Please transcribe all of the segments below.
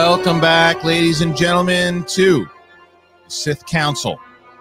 Welcome back, ladies and gentlemen, to Sith Council.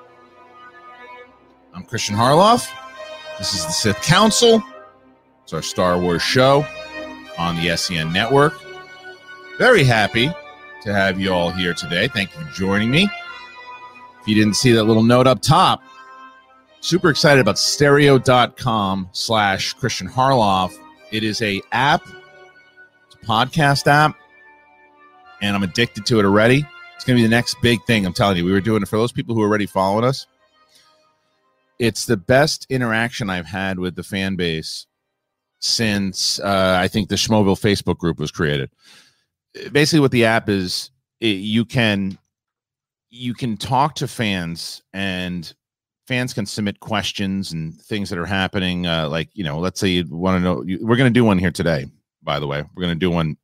I'm Christian Harloff. This is the Sith Council. It's our Star Wars show on the SEN Network. Very happy to have you all here today. Thank you for joining me. If you didn't see that little note up top, super excited about stereo.com/Christian Harloff. It is a app. It's a podcast app. And I'm addicted to it already. It's going to be the next big thing. I'm telling you, we were doing it for those people who are already following us. It's the best interaction I've had with the fan base since I think the Schmoville Facebook group was created. Basically, what the app is, you can talk to fans, and fans can submit questions and things that are happening. Like, you know, let's say you want to know. We're going to do one here today, by the way. We're going to do one.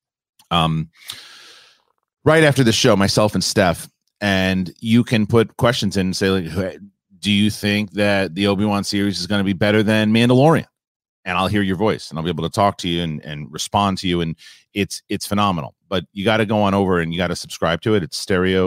Right after the show, myself and Steph, and you can put questions in and say, like, do you think that the Obi-Wan series is going to be better than Mandalorian? And I'll hear your voice, and I'll be able to talk to you and respond to you, and it's phenomenal. But you got to go on over and you got to subscribe to it. It's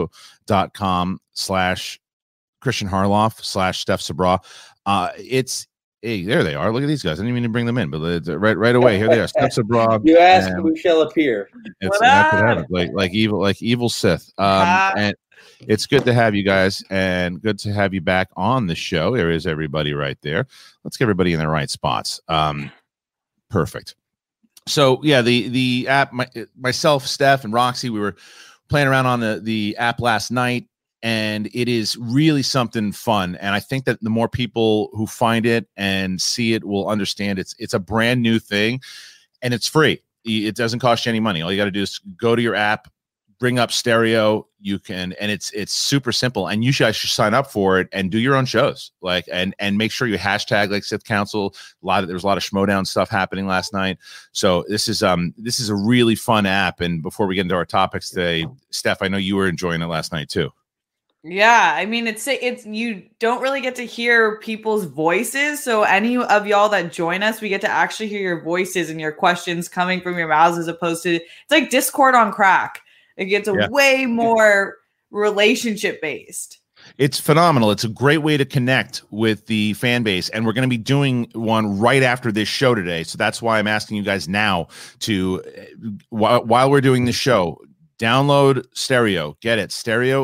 stereo.com/Christian Harloff/Steph Sabra. Hey, there they are. Look at these guys. I didn't even mean to bring them in, but right away, here they are. Steph Sabra. You ask, we shall appear. It's like evil Sith. And it's good to have you guys, and good to have you back on the show. There is everybody right there. Let's get everybody in the right spots. Perfect. So yeah, the app. Myself, Steph, and Roxy, we were playing around on the app last night. And it is really something fun. And I think that the more people who find it and see it will understand it's a brand new thing, and it's free. It doesn't cost you any money. All you got to do is go to your app, bring up stereo. You can, and it's super simple. And you guys should sign up for it and do your own shows. Like, and make sure you hashtag like Sith Council. There was a lot of Schmodown stuff happening last night. So this is a really fun app. And before we get into our topics today, Steph, I know you were enjoying it last night too. Yeah, I mean, it's you don't really get to hear people's voices. So any of y'all that join us, we get to actually hear your voices and your questions coming from your mouths, as opposed to, it's like Discord on crack. It gets way more relationship based. It's phenomenal. It's a great way to connect with the fan base, and we're going to be doing one right after this show today. So that's why I'm asking you guys now to, while we're doing this show, download Stereo. Get it.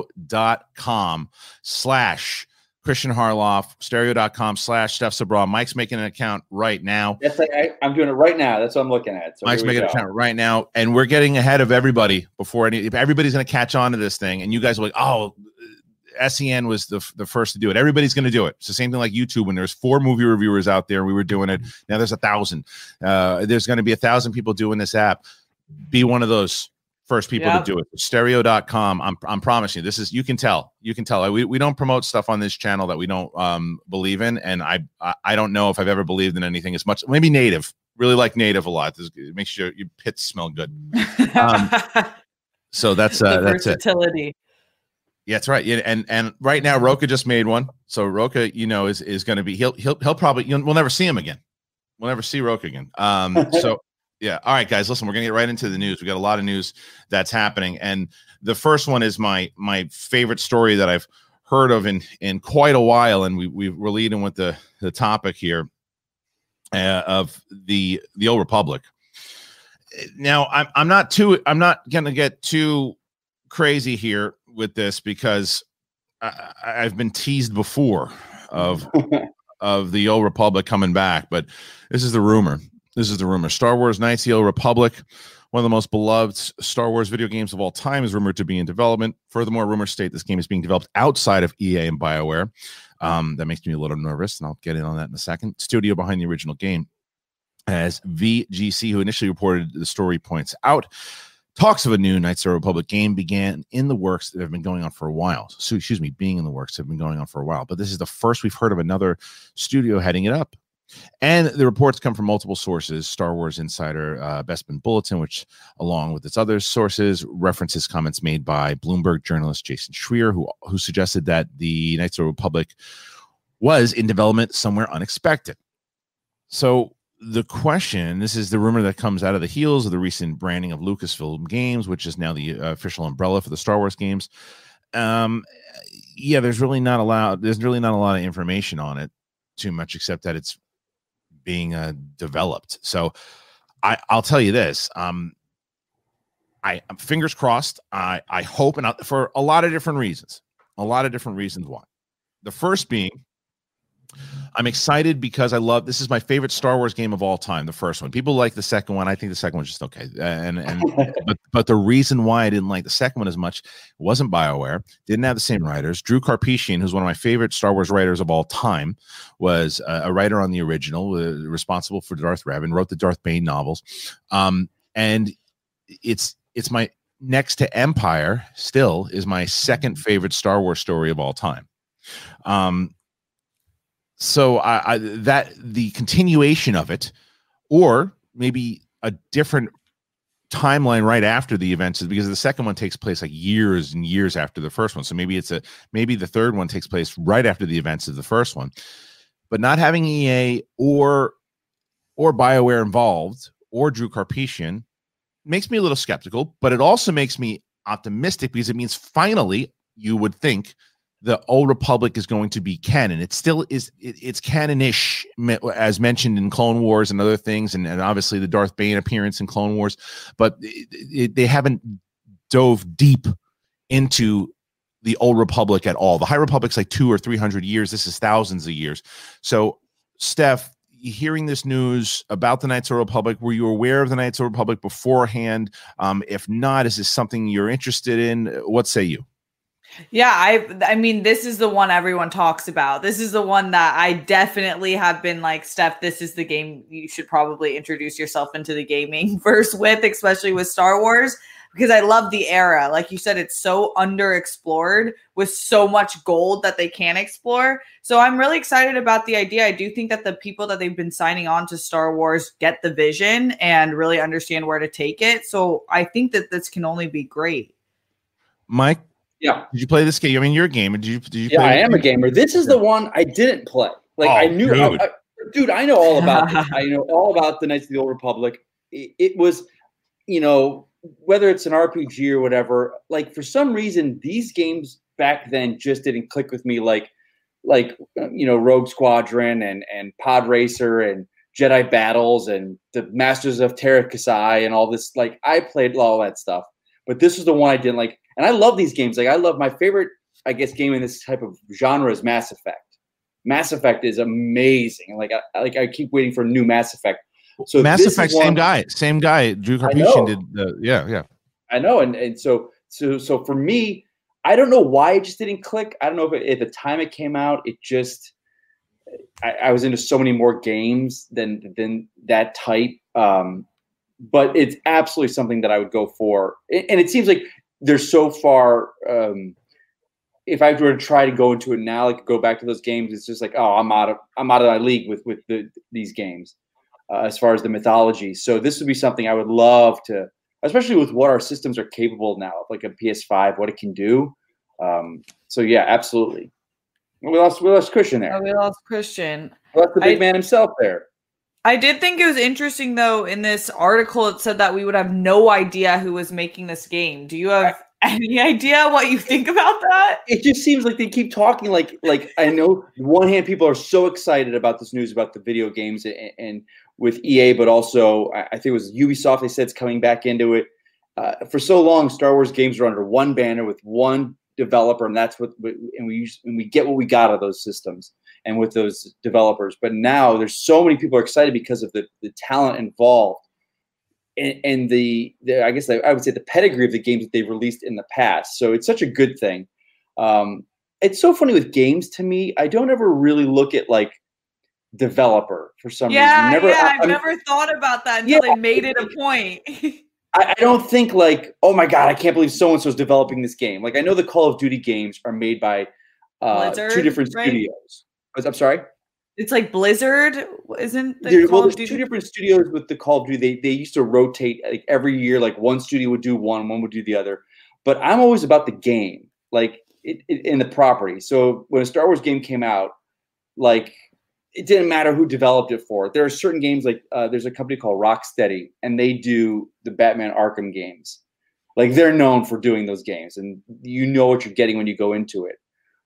Stereo.com/Christian Harloff. Stereo.com/Steph Sabra. Mike's making an account right now. That's like I'm doing it right now. That's what I'm looking at. So Mike's making an account right now, and we're getting ahead of everybody before everybody's going to catch on to this thing. And you guys are like, oh, SEN was the first to do it. Everybody's going to do it. It's the same thing like YouTube. When there's 4 movie reviewers out there, we were doing it. Now there's 1,000. There's going to be 1,000 people doing this app. Be one of those first people to do it. Stereo.com. I'm promising you, this is, you can tell. We don't promote stuff on this channel that we don't believe in, and I don't know if I've ever believed in anything as much. Maybe Native. Really like Native a lot. It makes your pits smell good. So that's versatility. It. Yeah, that's right. Yeah, and right now Roka just made one. So Roka, is going to be he'll probably, we'll never see him again. We'll never see Roka again. So. Yeah. All right, guys, listen, we're going to get right into the news. We got a lot of news that's happening. And the first one is my favorite story that I've heard of in quite a while. And we're leading with the topic here of the Old Republic. Now, I'm not going to get too crazy here with this, because I've been teased before of the Old Republic coming back, but this is the rumor. Star Wars Knights of the Old Republic, one of the most beloved Star Wars video games of all time, is rumored to be in development. Furthermore, rumors state this game is being developed outside of EA and BioWare. That makes me a little nervous, and I'll get in on that in a second. Studio behind the original game, as VGC, who initially reported the story, points out, talks of a new Knights of the Republic game began in the works that have been going on for a while. So, being in the works have been going on for a while. But this is the first we've heard of another studio heading it up. And the reports come from multiple sources. Star Wars Insider, Bespin Bulletin, which, along with its other sources, references comments made by Bloomberg journalist Jason Schreier, who suggested that the Knights of the Republic was in development somewhere unexpected. So the question, this is the rumor that comes out of the heels of the recent branding of Lucasfilm Games, which is now the official umbrella for the Star Wars games. Yeah, there's really not a lot of information on it too much, except that it's being developed. So I'll tell you this. I'm fingers crossed. I hope, and for a lot of different reasons why. The first being, I'm excited because this is my favorite Star Wars game of all time, the first one. People like the second one. I think the second one's just okay. But the reason why I didn't like the second one as much, it wasn't BioWare, didn't have the same writers. Drew Karpyshyn, who's one of my favorite Star Wars writers of all time, was a writer on the original, responsible for Darth Revan, wrote the Darth Bane novels. And it's my, next to Empire, still is my second favorite Star Wars story of all time. So that the continuation of it, or maybe a different timeline right after the events, because the second one takes place like years and years after the first one. So maybe the third one takes place right after the events of the first one. But not having EA or BioWare involved, or Drew Karpyshyn, makes me a little skeptical, but it also makes me optimistic, because it means finally, you would think, the Old Republic is going to be canon. It still is. It's canon-ish, as mentioned in Clone Wars and other things, and obviously the Darth Bane appearance in Clone Wars. But they haven't dove deep into the Old Republic at all. The High Republic's like 200 or 300 years. This is thousands of years. So, Steph, hearing this news about the Knights of the Republic, were you aware of the Knights of the Republic beforehand? If not, is this something you're interested in? What say you? Yeah, I mean, this is the one everyone talks about. This is the one that I definitely have been like, Steph, this is the game you should probably introduce yourself into the gaming verse with, especially with Star Wars, because I love the era. Like you said, it's so underexplored with so much gold that they can explore. So I'm really excited about the idea. I do think that the people that they've been signing on to Star Wars get the vision and really understand where to take it. So I think that this can only be great. Mike? Yeah. Did you play this game? I mean, you're a gamer. Did you Yeah, play I am a gamer. This is the one I didn't play. Like, I knew, dude, I know all about this. I know all about the Knights of the Old Republic. It was, whether it's an RPG or whatever, like, for some reason, these games back then just didn't click with me like Rogue Squadron and Pod Racer and Jedi Battles and the Masters of Terra Kasai and all this. Like, I played all that stuff, but this is the one I didn't like. And I love these games. Like, I love my favorite, I guess, game in this type of genre is Mass Effect. Mass Effect is amazing. Like I keep waiting for a new Mass Effect. So Mass Effect, same guy. Drew Karpyshyn did the yeah. I know, and so for me, I don't know why it just didn't click. I don't know if at the time it came out, it just I was into so many more games than that type. But it's absolutely something that I would go for, and it seems like they're so far. If I were to try to go into it now, like go back to those games, it's just like, oh, I'm out of my league with these games as far as the mythology. So this would be something I would love to, especially with what our systems are capable now, like a PS5, what it can do. So yeah, absolutely. We lost Christian there. Oh, we lost Christian. We lost the big man himself there. I did think it was interesting, though, in this article, it said that we would have no idea who was making this game. Do you have any idea what you think about that? It just seems like they keep talking like I know on one hand, people are so excited about this news about the video games and with EA, but also I think it was Ubisoft, they said it's coming back into it. For so long, Star Wars games were under one banner with one developer, and that's what we get what we got out of those systems and with those developers. But now there's so many people are excited because of the talent involved and the I guess I would say the pedigree of the games that they've released in the past. So it's such a good thing. It's so funny with games to me. I don't ever really look at like developer for some reason. I've never thought about that until they made it a point. I don't think like, oh my God, I can't believe so-and-so's developing this game. Like I know the Call of Duty games are made by Blizzard, two different studios. I'm sorry? It's like Blizzard, isn't it? There's two different studios with the Call of Duty. They used to rotate like every year, like one studio would do one would do the other. But I'm always about the game, like in the property. So when a Star Wars game came out, like it didn't matter who developed it for. There are certain games like there's a company called Rocksteady, and they do the Batman Arkham games. Like they're known for doing those games, and you know what you're getting when you go into it.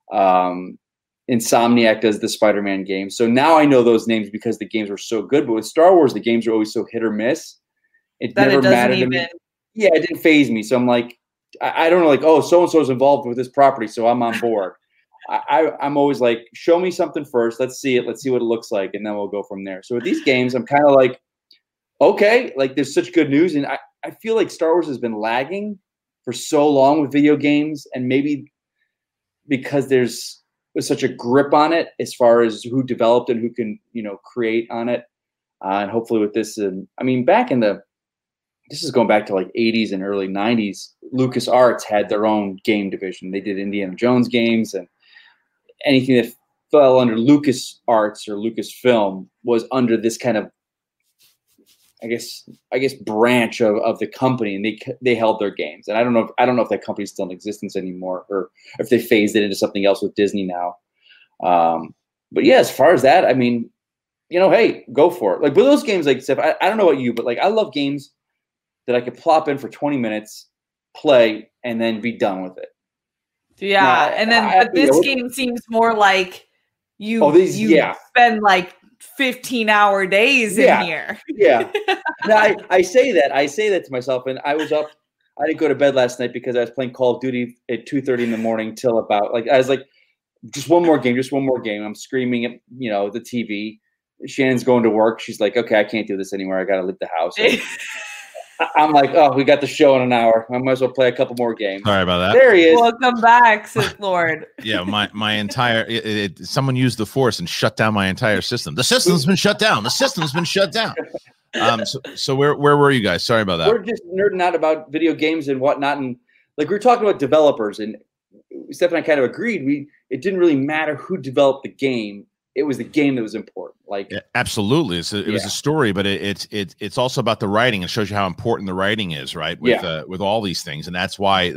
Insomniac does the Spider-Man game. So now I know those names because the games were so good. But with Star Wars, the games are always so hit or miss. It never mattered to me. Yeah, it didn't phase me. So I'm like, I don't know, like, oh, so-and-so is involved with this property, so I'm on board. I'm always like, show me something first. Let's see it. Let's see what it looks like, and then we'll go from there. So with these games, I'm kind of like, okay, like there's such good news. And I feel like Star Wars has been lagging for so long with video games, and maybe because there's such a grip on it as far as who developed and who can, create on it. And hopefully with this, I mean, this is going back to like 80s and early 90s, LucasArts had their own game division. They did Indiana Jones games, and anything that fell under LucasArts or Lucasfilm was under this kind of, I guess branch of the company, and they held their games. And I don't know if that company's still in existence anymore, or if they phased it into something else with Disney now. But yeah, as far as that, I mean, hey, go for it. Like with those games, like Steph, I don't know about you, but like I love games that I could plop in for 20 minutes, play, and then be done with it. Yeah, but this game seems more like you spend like 15-hour days in here. Yeah. Now I say that to myself, and I was up. I didn't go to bed last night because I was playing Call of Duty at 2:30 in the morning till about I was like, just one more game. I'm screaming at the TV. Shannon's going to work. She's like, okay, I can't do this anymore. I got to leave the house. I'm like, oh, we got the show in an hour. I might as well play a couple more games. Sorry about that. There he is. Welcome back, Sith Lord. Yeah, my entire someone used the Force and shut down my entire system. The system's been shut down. So where were you guys? Sorry about that. We're just nerding out about video games and whatnot, and like we were talking about developers, and Steph and I kind of agreed. It didn't really matter who developed the game. It was the game that was important. Like absolutely, it was a story, but it's also about the writing. It shows you how important the writing is, right? With all these things, and that's why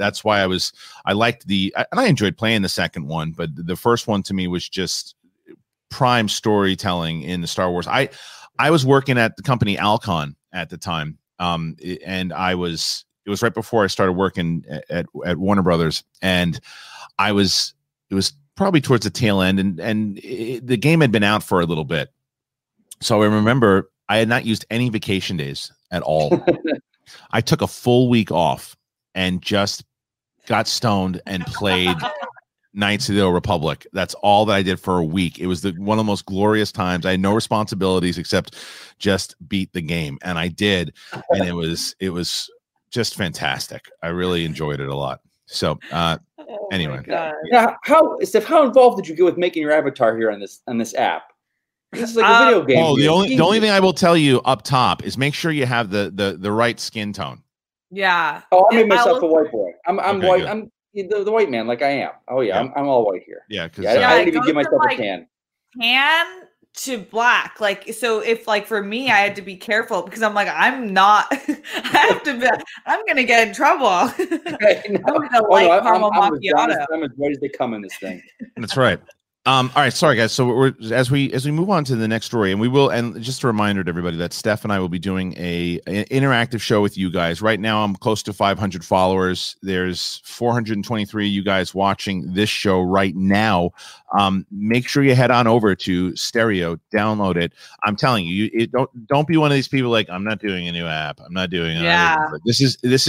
I liked and I enjoyed playing the second one, but the first one to me was just prime storytelling in the Star Wars. I was working at the company Alcon at the time, and it was right before I started working at Warner Brothers, and it was probably towards the tail end, and the game had been out for a little bit. So I remember I had not used any vacation days at all. I took a full week off and just got stoned and played Knights of the Old Republic. That's all that I did for a week. It was one of the most glorious times. I had no responsibilities except just beat the game, and I did, and it was just fantastic. I really enjoyed it a lot. So anyway, how involved did you get with making your avatar here on this app? This is like a video game. Oh, the only thing I will tell you up top is make sure you have the right skin tone. Yeah. Oh, I made myself a white boy. I'm white. Good. I'm the white man, like I am. Oh yeah. I'm all white here. Yeah, because I didn't even give myself a tan. Tan to black, like, so if like for me I had to be careful because I'm like, I'm not I'm gonna get in trouble. I'm gonna caramel macchiato. I'm as white as they come in this thing. That's right. All right, sorry guys. So we're as we move on to the next story, and we will, and just a reminder to everybody that Steph and I will be doing an interactive show with you guys. Right now, I'm close to 500 followers. There's 423 of you guys watching this show right now. Make sure you head on over to Stereo, download it. I'm telling you, don't be one of these people like, I'm not doing a new app. I'm not doing it. Yeah. This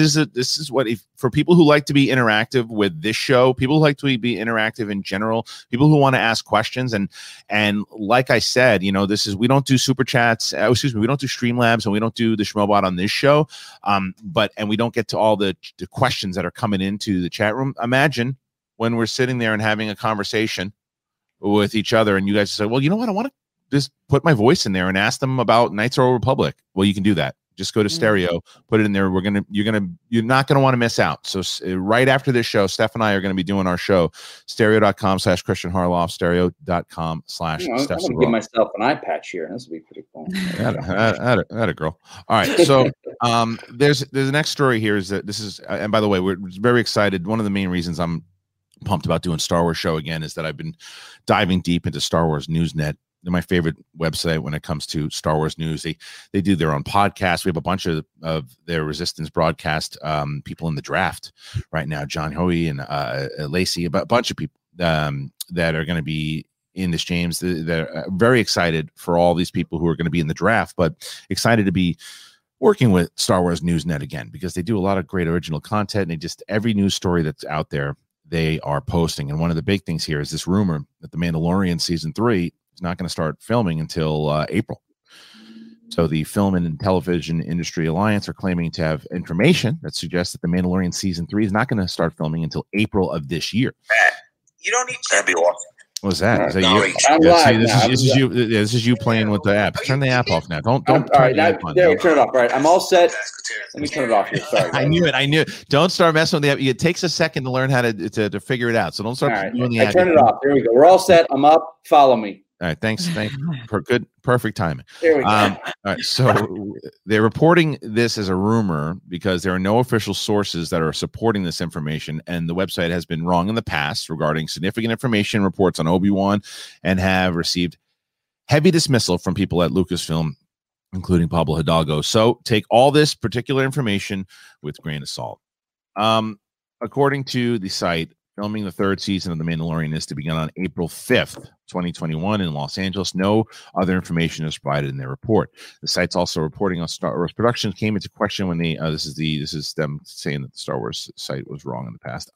is what, for people who like to be interactive with this show, people who like to be interactive in general, people who want to ask questions, and like I said, we don't do super chats. We don't do Streamlabs, and we don't do the Schmobot on this show. But we don't get to all the questions that are coming into the chat room. Imagine when we're sitting there and having a conversation with each other, and you guys say, well, you know what? I want to just put my voice in there and ask them about Knights of the Old Republic. Well, you can do that. Just go to Stereo, put it in there. You're not going to want to miss out. So right after this show, Steph and I are going to be doing our show, stereo.com/Christian Harloff, stereo.com/. I'm going to give myself an eye patch here. This will be pretty cool. That a girl. All right. So there's the next story here is that this is, and by the way, we're very excited. One of the main reasons I'm pumped about doing Star Wars show again is that I've been diving deep into Star Wars Newsnet They're my favorite website when it comes to Star Wars news. They do their own podcast. We have a bunch of their Resistance broadcast people in the draft right now. John Hoey and Lacey, a bunch of people that are going to be in this, James. They're very excited for all these people who are going to be in the draft, but excited to be working with Star Wars Newsnet again, because they do a lot of great original content, and every news story that's out there, they are posting. And one of the big things here is this rumor that The Mandalorian season 3 is not going to start filming until April. So the Film and Television Industry Alliance are claiming to have information that suggests that The Mandalorian season 3 is not going to start filming until April of this year. You don't need to. That'd be awesome. What's that? Is that No, you? I'm Yeah, live see, now. this is you playing with the app. Turn the app off now. Don't All turn right, the now, app on. there, turn it off. All right, I'm all set. Let me turn it off here. Sorry. I knew it. Don't start messing with the app. It takes a second to learn how to figure it out. So don't All start right, doing the I app. turn it off. There we go. We're all set. I'm up. Follow me. All right, thanks for perfect timing. There we go. All right, so they're reporting this as a rumor because there are no official sources that are supporting this information, and the website has been wrong in the past regarding significant information reports on Obi-Wan, and have received heavy dismissal from people at Lucasfilm, including Pablo Hidalgo. So take all this particular information with a grain of salt. According to the site, filming the third season of The Mandalorian is to begin on April 5th, 2021 in Los Angeles. No other information is provided in their report. The site's also reporting on Star Wars Productions came into question when they this is them saying that the Star Wars site was wrong in the past.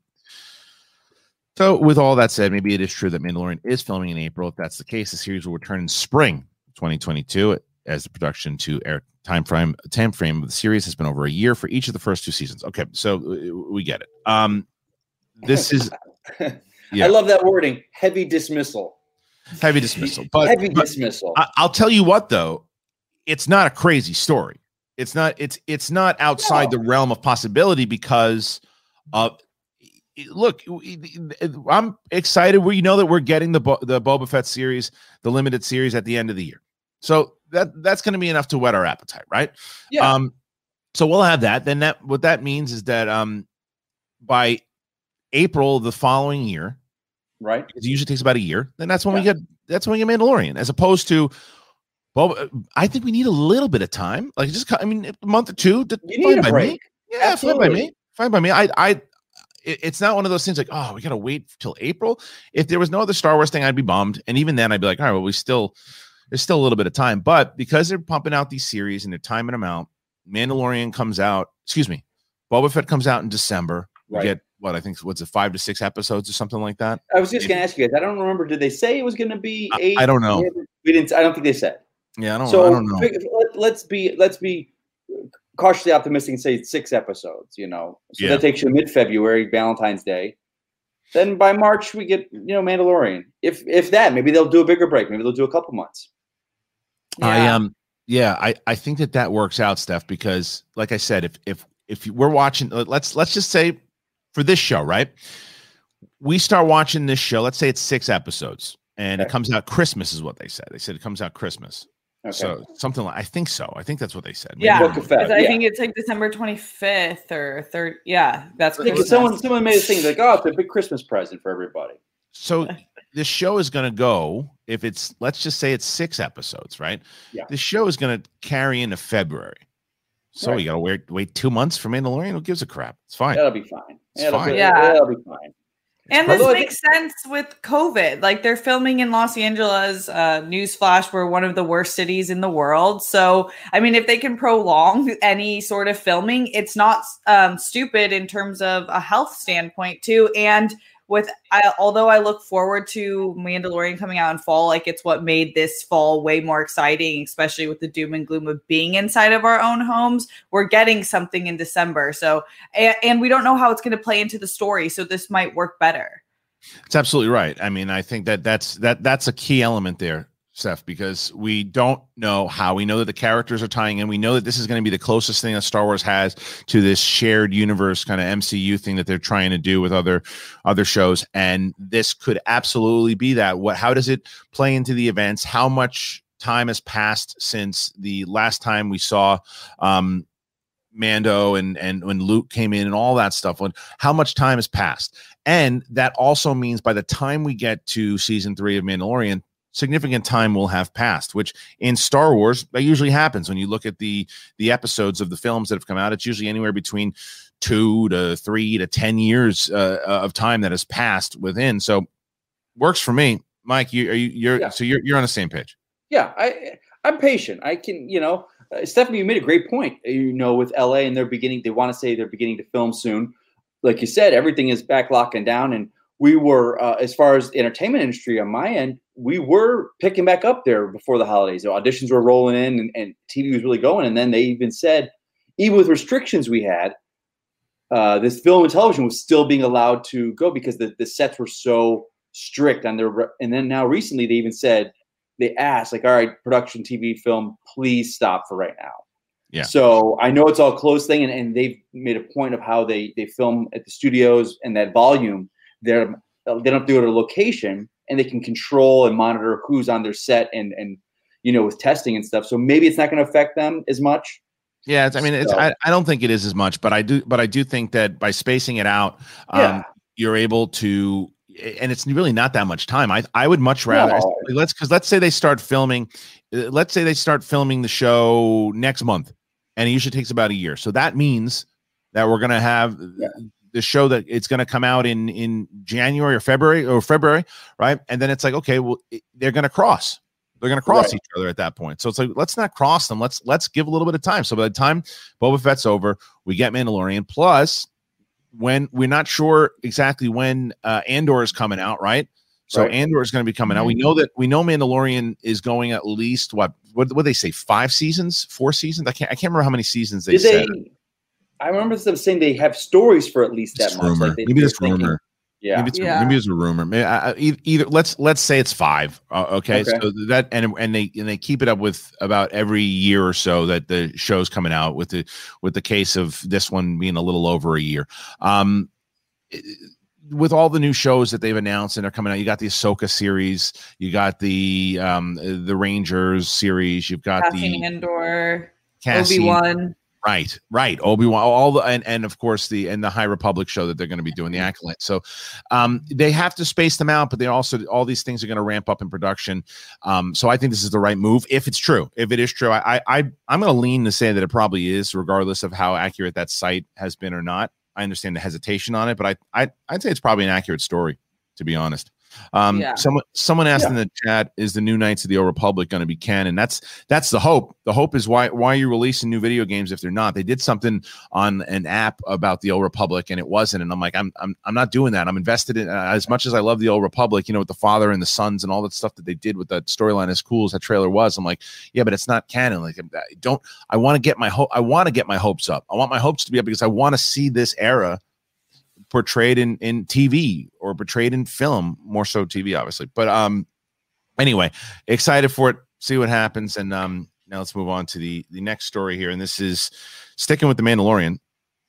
So with all that said, maybe it is true that Mandalorian is filming in April. If that's the case, the series will return in spring 2022 as the production to air time frame of the series has been over a year for each of the first 2 seasons. Okay, so we get it. This is yeah. I love that wording. Heavy dismissal. Heavy dismissal. But Dismissal. I'll tell you what, though, it's not a crazy story. It's not outside the realm of possibility because look, I'm excited. We know that we're getting the Boba Fett series, the limited series at the end of the year. So that's going to be enough to whet our appetite, right? Yeah. So we'll have that. Then what that means is that by April the following year, right? It usually takes about a year. Then that's when we get Mandalorian, as opposed to Boba. I think we need a little bit of time, like a month or two. You need a break. Me. Yeah, absolutely. Fine by me. It's not one of those things like, oh, we got to wait till April. If there was no other Star Wars thing, I'd be bummed, and even then, I'd be like, all right, well, there's still a little bit of time. But because they're pumping out these series and they're timing them out, Mandalorian comes out. Boba Fett comes out in December. We get what I think what's it 5 to 6 episodes or something like that. I was just going to ask you guys. I don't remember. Did they say it was going to be 8? I don't know. We didn't. I don't think they said. Yeah, I don't know. Let's be cautiously optimistic and say it's 6 episodes. So that takes you mid-February, Valentine's Day. Then by March we get Mandalorian. If that, maybe they'll do a bigger break. Maybe they'll do a couple months. Yeah. I think that works out, Steph, because like I said, if we're watching, let's just say for this show, right? We start watching this show. Let's say it's 6 episodes, and it comes out Christmas is what they said. They said it comes out Christmas. Okay. So something like I think that's what they said. Maybe yeah, I think it's like December 25th or 3rd. Yeah, that's someone made a thing like, oh, it's a big Christmas present for everybody. So the show is going to go, if it's, let's just say it's 6 episodes, right? Yeah. The show is going to carry into February. So you got to wait 2 months for Mandalorian. Who gives a crap? It's fine. That'll be fine. It'll be fine. And this makes sense with COVID. Like they're filming in Los Angeles. Newsflash, we're one of the worst cities in the world. So, I mean, if they can prolong any sort of filming, it's not stupid in terms of a health standpoint too. And although I look forward to Mandalorian coming out in fall, like it's what made this fall way more exciting, especially with the doom and gloom of being inside of our own homes. We're getting something in December. So, and we don't know how it's going to play into the story. So this might work better. It's absolutely right. I mean, I think that's a key element there, Steph, because we don't know how. We know that the characters are tying in. We know that this is going to be the closest thing that Star Wars has to this shared universe kind of MCU thing that they're trying to do with other shows. And this could absolutely be that. How does it play into the events? How much time has passed since the last time we saw Mando and when Luke came in and all that stuff? How much time has passed? And that also means by the time we get to season 3 of Mandalorian, significant time will have passed, which in Star Wars, that usually happens when you look at the episodes of the films that have come out. It's usually anywhere between 2 to 3 to 10 years of time that has passed within. So works for me. Mike, you're on the same page. Yeah, I'm patient. I can, Stephanie, you made a great point. With LA and they want to say they're beginning to film soon. Like you said, everything is back locking down, and we were, as far as the entertainment industry on my end, we were picking back up there before the holidays. The auditions were rolling in, and TV was really going. And then they even said, even with restrictions we had, this film and television was still being allowed to go because the sets were so strict on their. And then now recently they even said, they asked, like, all right, production TV film, please stop for right now. Yeah. So I know it's all closed thing, and they've made a point of how they film at the studios and that volume. They don't have to go to a location, and they can control and monitor who's on their set and with testing and stuff. So maybe it's not going to affect them as much. Yeah, I don't think it is as much, but I do think that by spacing it out, you're able to. And it's really not that much time. I would much rather let's say they start filming. Let's say they start filming the show next month, and it usually takes about a year. So that means that we're going to have the show that it's going to come out in January or February, right? And then it's like, okay, well, they're going to cross. They're going to cross each other at that point. So it's like, let's not cross them. Let's give a little bit of time. So by the time Boba Fett's over, we get Mandalorian. Plus, when we're not sure exactly when Andor is coming out, right? So Andor is going to be coming out. We know Mandalorian is going at least what they say, 5 seasons, 4 seasons. I can't remember how many seasons they said. I remember them saying they have stories for at least that much. Like maybe it's rumor. Yeah, maybe it's a rumor. Either let's say it's 5. Okay, so that and they keep it up with about every year or so that the show's coming out, with the case of this one being a little over a year. With all the new shows that they've announced and are coming out, you got the Ahsoka series, you got the Rangers series, you've got Cassian Andor, Cassian, Obi-Wan. Right. Obi-Wan, all the and of course the High Republic show that they're going to be doing, the Acolyte. So they have to space them out, but they also, all these things are going to ramp up in production. So I think this is the right move if it's true. If it is true, I'm going to lean to say that it probably is, regardless of how accurate that site has been or not. I understand the hesitation on it, but I'd say it's probably an accurate story, to be honest. Someone asked in the chat, is the new Knights of the Old Republic going to be canon? That's the hope. The hope is why are you releasing new video games if they're not? They did something on an app about the Old Republic and it wasn't, and I'm like, I'm not doing that. I'm invested in, as much as I love the Old Republic, with the father and the sons and all that stuff that they did with that storyline, as cool as that trailer was. I'm like, yeah, but it's not canon. Like, I want to get my hopes up. I want my hopes to be up because I want to see this era portrayed in TV or portrayed in film, more so TV, obviously. But anyway, excited for it. See what happens. And now let's move on to the next story here. And this is sticking with the Mandalorian.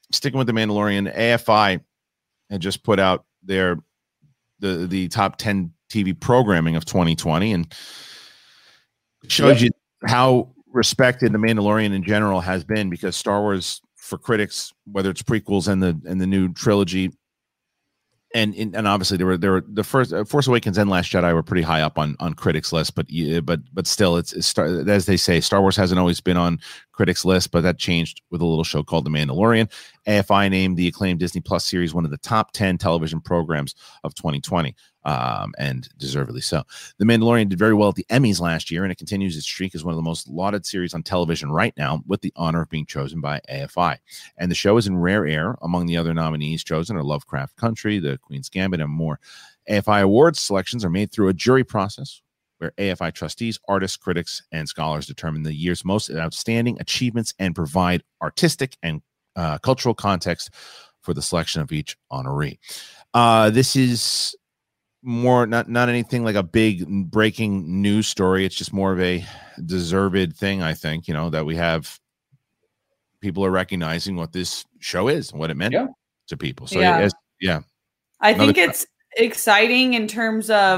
AFI had just put out the top 10 TV programming of 2020 and showed you how respected the Mandalorian in general has been, because Star Wars, for critics, whether it's prequels and the new trilogy, and obviously there were the first Force Awakens and Last Jedi were pretty high up on critics list, but still it's as they say, Star Wars hasn't always been on critics list, but that changed with a little show called The Mandalorian. AFI named the acclaimed Disney Plus series one of the top 10 television programs of 2020. And deservedly so. The Mandalorian did very well at the Emmys last year, and it continues its streak as one of the most lauded series on television right now, with the honor of being chosen by AFI. And the show is in rare air. Among the other nominees chosen are Lovecraft Country, The Queen's Gambit, and more. AFI awards selections are made through a jury process where AFI trustees, artists, critics, and scholars determine the year's most outstanding achievements and provide artistic and cultural context for the selection of each honoree. This is more not anything like a big breaking news story. It's just more of a deserved thing, I think, that we have people are recognizing what this show is and what it meant to people. So I think it's exciting in terms of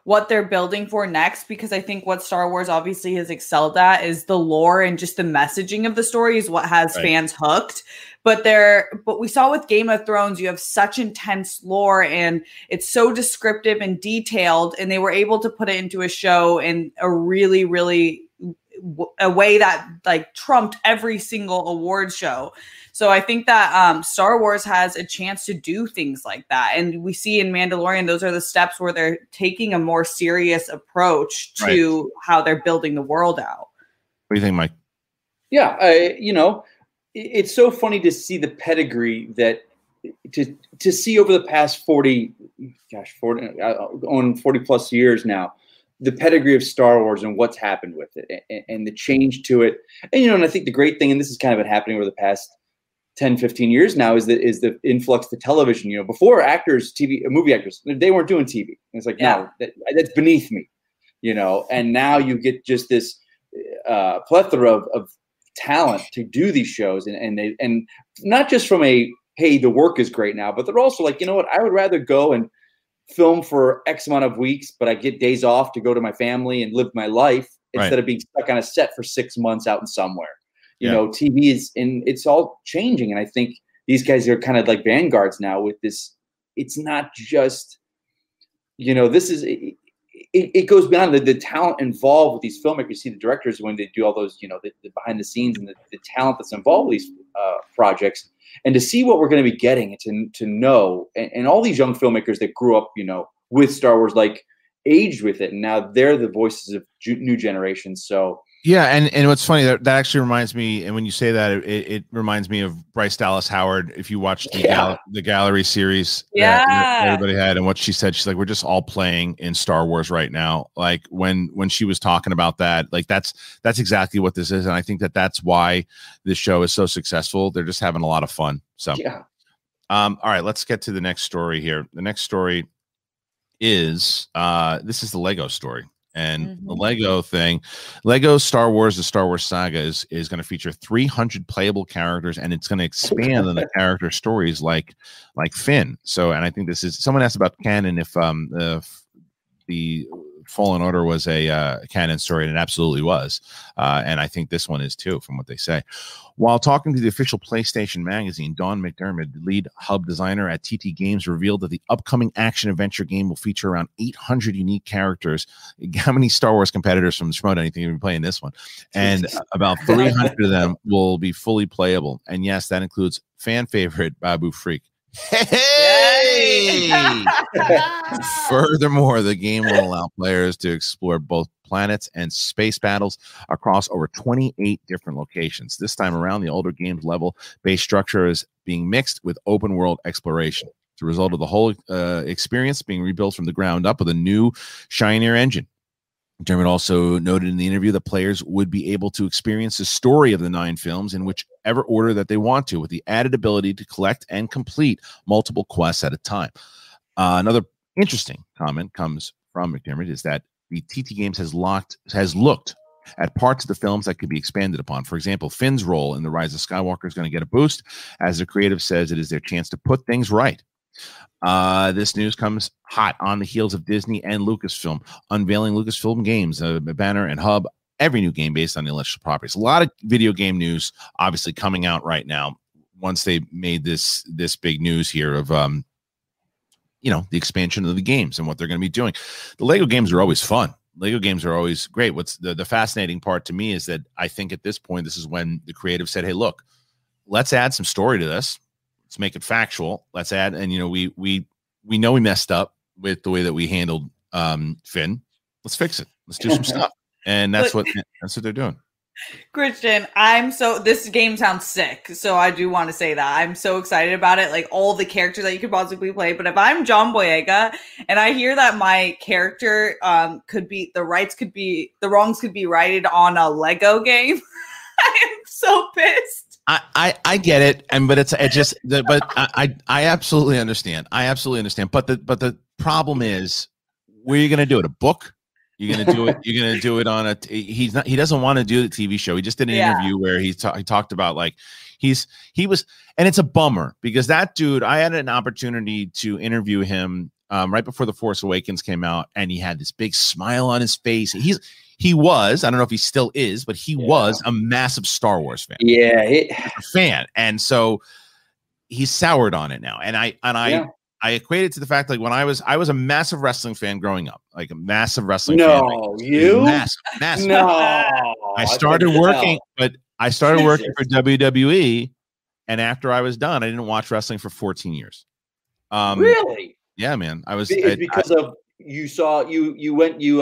what they're building for next, because I think what Star Wars obviously has excelled at is the lore and just the messaging of the story is what has fans hooked. But we saw with Game of Thrones, you have such intense lore and it's so descriptive and detailed, and they were able to put it into a show in a really, really a way that like trumped every single award show. So I think that Star Wars has a chance to do things like that. And we see in Mandalorian, those are the steps where they're taking a more serious approach to how they're building the world out. What do you think, Mike? Yeah, it's so funny to see the pedigree that to see over the past 40 plus years now, the pedigree of Star Wars and what's happened with it and the change to it. And, and I think the great thing, and this has kind of been happening over the past 10, 15 years now, is the influx to television. Before movie actors, they weren't doing TV. And it's like, no, that's beneath me, and now you get just this plethora of talent to do these shows. And not just from hey, the work is great now, but they're also like, you know what, I would rather go and film for X amount of weeks, but I get days off to go to my family and live my life instead of being stuck on a set for 6 months out in somewhere. TV it's all changing. And I think these guys are kind of like vanguards now with this. It's not just, this is, it goes beyond the talent involved with these filmmakers. You see the directors when they do all those, the behind the scenes and the talent that's involved with these projects. And to see what we're going to be getting and to know, and all these young filmmakers that grew up, with Star Wars, like aged with it. And now they're the voices of new generations. So, yeah, and what's funny, that actually reminds me, and when you say that, it reminds me of Bryce Dallas Howard. If you watched the gallery series that everybody had, and what she said, she's like, we're just all playing in Star Wars right now. Like when she was talking about that, like that's exactly what this is, and I think that's why this show is so successful. They're just having a lot of fun. So, all right, let's get to the next story here. The next story is this is the Lego story. And the Lego thing, Lego Star Wars, the Star Wars saga is going to feature 300 playable characters, and it's going to expand on the character stories like Finn. So, and I think this is, someone asked about canon, if the Fallen Order was a canon story, and it absolutely was. And I think this one is too, from what they say. While talking to the official PlayStation magazine, Dawn McDermott, lead hub designer at TT Games, revealed that the upcoming action-adventure game will feature around 800 unique characters. How many Star Wars competitors from Schmoed anything will be playing this one? And about 300 of them will be fully playable. And yes, that includes fan favorite Babu Freak. Hey! Furthermore, the game will allow players to explore both planets and space battles across over 28 different locations. This time around, the older game's level-based structure is being mixed with open-world exploration. As a result of the whole experience being rebuilt from the ground up with a new, shinier engine. McDermott also noted in the interview that players would be able to experience the story of the 9 films in whichever order that they want to, with the added ability to collect and complete multiple quests at a time. Another interesting comment comes from McDermott is that the TT Games has looked at parts of the films that could be expanded upon. For example, Finn's role in The Rise of Skywalker is going to get a boost, as the creative says it is their chance to put things right. This news comes hot on the heels of Disney and Lucasfilm unveiling Lucasfilm Games, a banner and hub, every new game based on the intellectual properties. A lot of video game news obviously coming out right now once they made this big news here of the expansion of the games and what they're going to be doing. The Lego games are always fun. Lego games are always great. What's the fascinating part to me is that I think at this point, this is when the creative said, hey, look, let's add some story to this. Let's make it factual. Let's add, and we know we messed up with the way that we handled Finn. Let's fix it. Let's do some stuff. And that's what they're doing. Christian, this game sounds sick, so I do want to say that I'm so excited about it, like all the characters that you could possibly play. But if I'm John Boyega and I hear that my character the wrongs could be righted on a Lego game, I am so pissed. I get it, but I absolutely understand. But the problem is, where are you going to do it? A book? You're gonna do it. You're gonna do it on He doesn't want to do the TV show. He just did an interview where he talked about like he was, and it's a bummer because that dude. I had an opportunity to interview him right before The Force Awakens came out, and he had this big smile on his face. He was, I don't know if he still is, but he was a massive Star Wars fan. Yeah, a fan, and so he's soured on it now. And I equate it to the fact, like, when I was a massive wrestling fan growing up, like a massive wrestling fan. No, you massive. No, I started working, but I started working for WWE, and after I was done, I didn't watch wrestling for 14 years. Really? Yeah, man. I was because of you saw you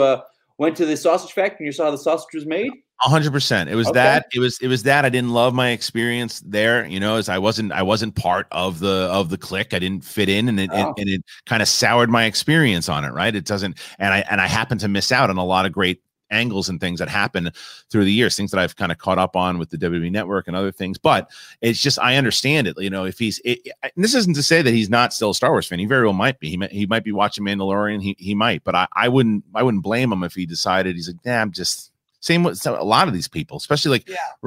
went to the sausage factory and you saw how the sausage was made. 100%. It was that. It was that. I didn't love my experience there. You know, as I wasn't part of the clique. I didn't fit in, and it kind of soured my experience on it. Right. It doesn't. And I happened to miss out on a lot of great angles and things that happen through the years, things that I've kind of caught up on with the WWE Network and other things. But it's just, I understand it. You know, if this isn't to say that he's not still a Star Wars fan. He very well might be. He might be watching Mandalorian. He might, but I wouldn't blame him if he decided he's like, I'm just. Same with a lot of these people, especially like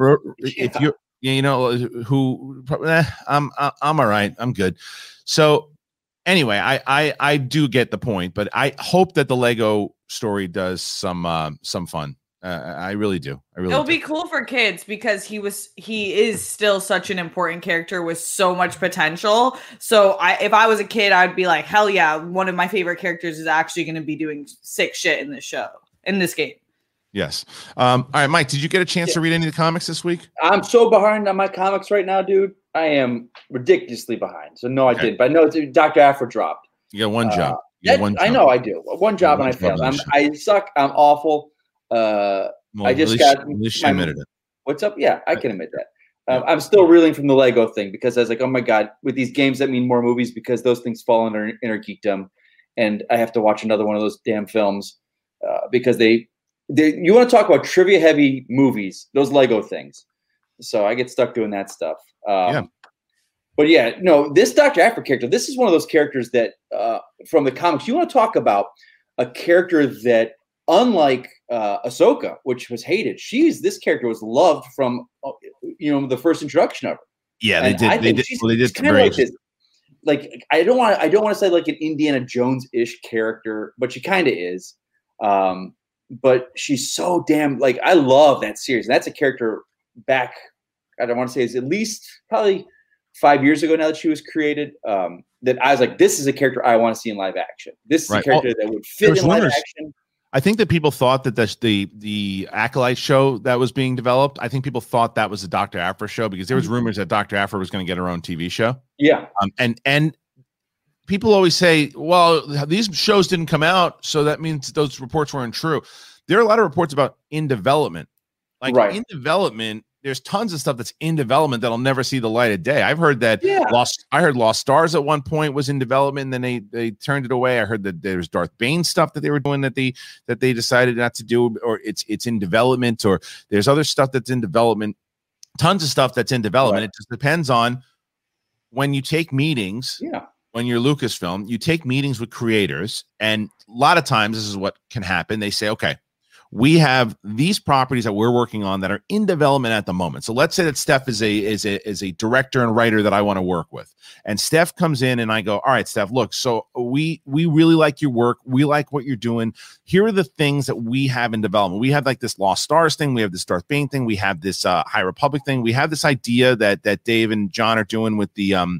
if you're, you know, who I'm all right. I'm good. So anyway, I do get the point, but I hope that the Lego story does some fun. I really do. It'll be cool for kids because he is still such an important character with so much potential. So if I was a kid, I'd be like, hell yeah, one of my favorite characters is actually going to be doing sick shit in this game. Yes. All right, Mike, did you get a chance to read any of the comics this week? I'm so behind on my comics right now, dude. I am ridiculously behind. So no, I didn't. But I know Dr. Afro dropped. You got one job. I know I do. One job and I failed. I suck. I'm awful. Well, I just got. At least you admitted it. What's up? Yeah, I can admit that. I'm still reeling from the Lego thing because I was like, oh my God, with these games that mean more movies because those things fall under inner geekdom. And I have to watch another one of those damn films because you want to talk about trivia heavy movies, those Lego things. So I get stuck doing that stuff. But yeah, no, this Dr. Aphra character, this is one of those characters that from the comics, you want to talk about a character that unlike Ahsoka, which was hated, this character was loved from, the first introduction of her. Yeah, they did. They did kind of like this. Like, I don't want to say like an Indiana Jones-ish character, but she kind of is. But she's so damn, like, I love that series. And that's a character back, I don't want to say it's at least probably 5 years ago now that she was created, that I was like, this is a character I want to see in live action. This is a character that would fit in live action. I think that people thought that the Acolyte show that was being developed, I think people thought that was the Dr. Aphra show because there was rumors that Dr. Aphra was going to get her own TV show. Yeah. And people always say, well, these shows didn't come out, so that means those reports weren't true. There are a lot of reports about in development. Like in development, there's tons of stuff that's in development that'll never see the light of day. I've heard that Lost Stars at one point was in development, and then they turned it away. I heard that there's Darth Bane stuff that they were doing that they decided not to do, or it's in development, or there's other stuff that's in development. Tons of stuff that's in development. It just depends on when you take meetings. Yeah. When you're Lucasfilm, you take meetings with creators, and a lot of times this is what can happen. They say, okay, we have these properties that we're working on that are in development at the moment. So let's say that Steph is a director and writer that I want to work with. And Steph comes in and I go, all right, Steph, look, so we really like your work. We like what you're doing. Here are the things that we have in development. We have like this Lost Stars thing. We have this Darth Bane thing. We have this High Republic thing. We have this idea that Dave and John are doing with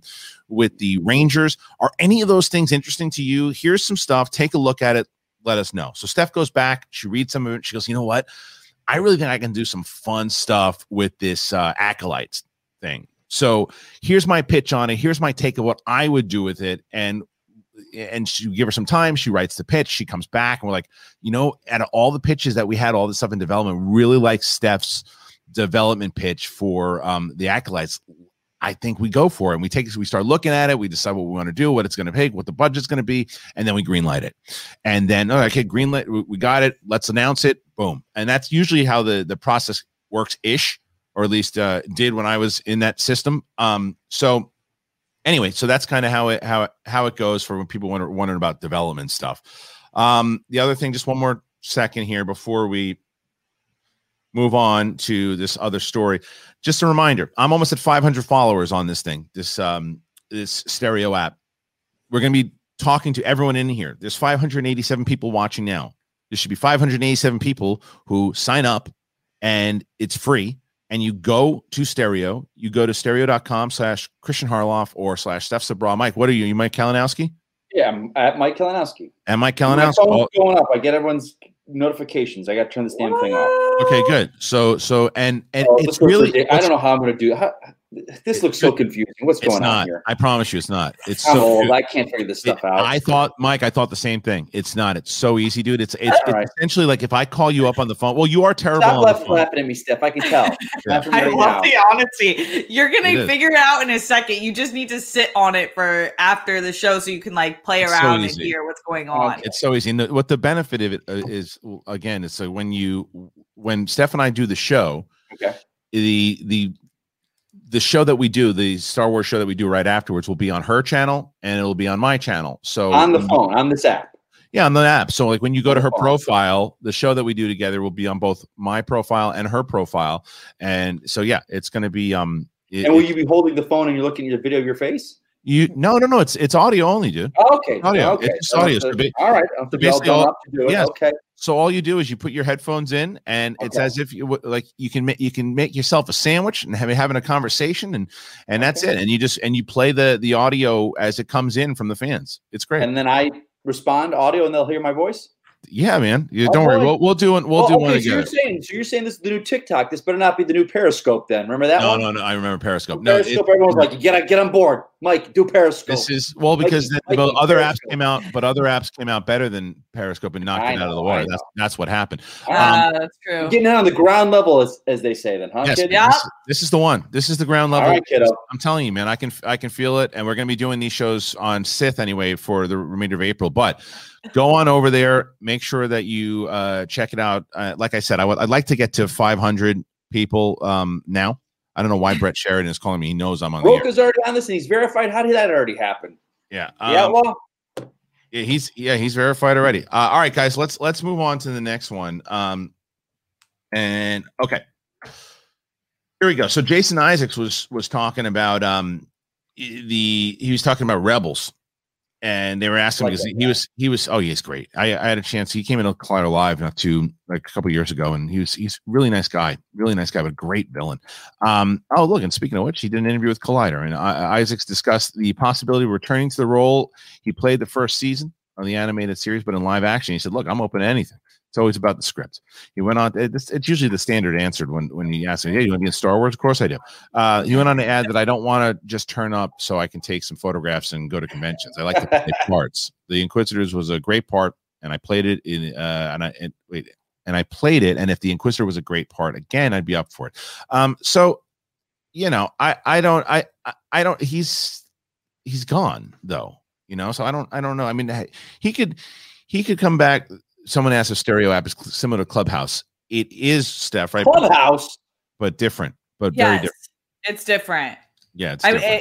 the Rangers. Are any of those things interesting to you? Here's some stuff. Take a look at it. Let us know. So Steph goes back. She reads some of it. She goes, you know what? I really think I can do some fun stuff with this Acolytes thing. So here's my pitch on it. Here's my take of what I would do with it. And she give her some time. She writes the pitch. She comes back and we're like, out of all the pitches that we had, all this stuff in development, really like Steph's development pitch for the Acolytes. I think we go for it. And we start looking at it. We decide what we want to do, what it's going to take, what the budget's going to be. And then we greenlight it. And then, okay, greenlight, we got it. Let's announce it. Boom. And that's usually how the process works ish, or at least did when I was in that system. So anyway, so that's kind of how it goes for when people wondering about development stuff. The other thing, just one more second here before we move on to this other story. Just a reminder, I'm almost at 500 followers on this thing, this stereo app. We're going to be talking to everyone in here. There's 587 people watching now. There should be 587 people who sign up, and it's free. And you go to Stereo. You go to stereo.com/Christian Harloff or /Steph Sabra. Mike, what are you? You Mike Kalinowski? Yeah, I'm at Mike Kalinowski. And Mike Kalinowski. My phone's going up. I get everyone's notifications. I got to turn this damn thing off. Okay, good. So it's really. I don't know how I'm going to do it. This looks so confusing. What's going on here? I promise you, it's not. It's I'm so old. I can't figure this stuff out. I thought the same thing. It's not. It's so easy, dude. It's essentially like if I call you up on the phone. Well, you are terrible. Stop laughing at me, Steph. I can tell. Yeah. I love the honesty. You're gonna figure it out in a second. You just need to sit on it for after the show so you can like play around and hear what's going on. Okay. It's so easy. And what the benefit of it is, again, is so when Steph and I do the show, okay, the show that we do, the Star Wars show that we do right afterwards, will be on her channel and it'll be on my channel. So on the phone, on this app. Yeah, on the app. So like when you go to her profile, the show that we do together will be on both my profile and her profile. And so yeah, it's going to be and will you be holding the phone and you're looking at a video of your face? No, it's audio only, dude. Okay. Audio. Okay. It's audio. All right. I'll have to be all done up to do it. Yes. Okay. So all you do is you put your headphones in, and it's as if you can make yourself a sandwich and having a conversation, and that's it. And you play the audio as it comes in from the fans. It's great. And then I respond audio, and they'll hear my voice. Yeah, man. Don't worry. We'll do one. We'll do one together. So you're saying this is the new TikTok. This better not be the new Periscope. Then remember that one? No. I remember Periscope. Periscope. Everyone's like, get on board, Mike. Do Periscope. This is because other apps came out, but other apps came out better than Periscope and knocked it out of the water. That's what happened. That's true. Getting it on the ground level, as they say, then, huh? Yes, kid? Yeah. This is the one. This is the ground level. All right, kiddo. I'm telling you, man. I can feel it, and we're going to be doing these shows on Sith anyway for the remainder of April. But go on over there. Make sure that you check it out. Like I said, I'd like to get to 500 people now. I don't know why Brett Sheridan is calling me. He knows I'm on the air. Roka's already on this, and he's verified. How did that already happen? Yeah. Well. Yeah, he's verified already. All right, guys, let's move on to the next one. And okay, here we go. So Jason Isaacs was talking about he was talking about Rebels, and they were asking because he was oh, he's great. I had a chance. He came in Collider Live a couple years ago, and he's a really nice guy, but a great villain. Oh, look, and speaking of which, he did an interview with Collider, and Isaacs discussed the possibility of returning to the role he played the first season of the animated series, but in live action, he said, "Look, I'm open to anything. It's always about the script." He went on. It's usually the standard answer when you ask him, "Yeah, you want to be in Star Wars?" Of course I do. He went on to add that I don't want to just turn up so I can take some photographs and go to conventions. I like to play parts. The Inquisitors was a great part, and I played it in. And I played it, and if the Inquisitor was a great part again, I'd be up for it. So, I don't. He's gone though. So I don't know. I mean, he could come back. Someone asked if Stereo app is similar to Clubhouse. It is, Steph, right? Clubhouse, but different, but very different. It's different. Yeah, it's different.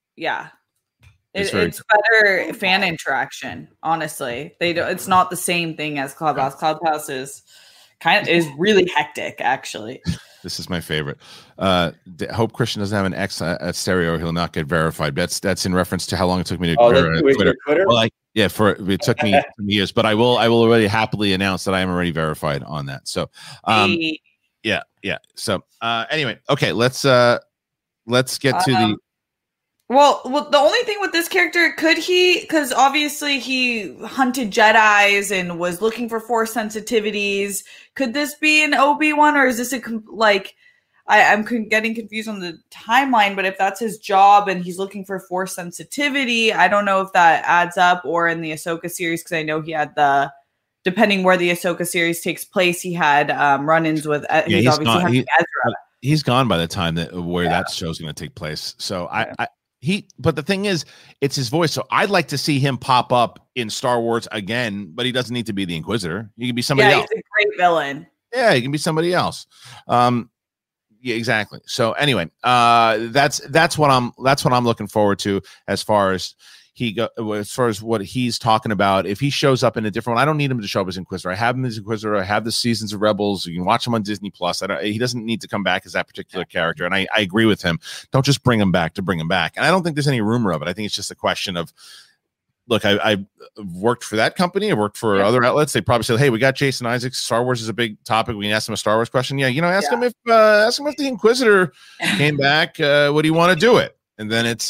It's better fan interaction. Honestly, it's not the same thing as Clubhouse. Clubhouse is really hectic, actually. This is my favorite. Hope Christian doesn't have an X at Stereo. He'll not get verified. That's in reference to how long it took me to Twitter. Well, it took me some years, but I will already happily announce that I am already verified on that. So, yeah. So, anyway, okay, let's get to the. Well, the only thing with this character, because obviously he hunted Jedis and was looking for Force sensitivities. Could this be an Obi-Wan, or is this I'm getting confused on the timeline, but if that's his job and he's looking for Force sensitivity, I don't know if that adds up, or in the Ahsoka series, because I know he had depending where the Ahsoka series takes place, he had run-ins with, he's obviously having Ezra. He's gone by the time that show's going to take place. So but the thing is, it's his voice. So I'd like to see him pop up in Star Wars again, but he doesn't need to be the Inquisitor. He can be somebody else. He's a great villain. Yeah, he can be somebody else. Yeah, exactly. So anyway, that's what I'm looking forward to as far as what he's talking about. If he shows up in a different one, I don't need him to show up as Inquisitor. I have him as Inquisitor. I have the seasons of Rebels. You can watch him on Disney Plus. He doesn't need to come back as that particular character. And I agree with him. Don't just bring him back to bring him back. And I don't think there's any rumor of it. I think it's just a question of look, I worked for that company. I worked for other outlets. They probably said, "Hey, we got Jason Isaacs. Star Wars is a big topic. We can ask him a Star Wars question." Yeah, ask him if the Inquisitor came back. Would he want to do it? And then it's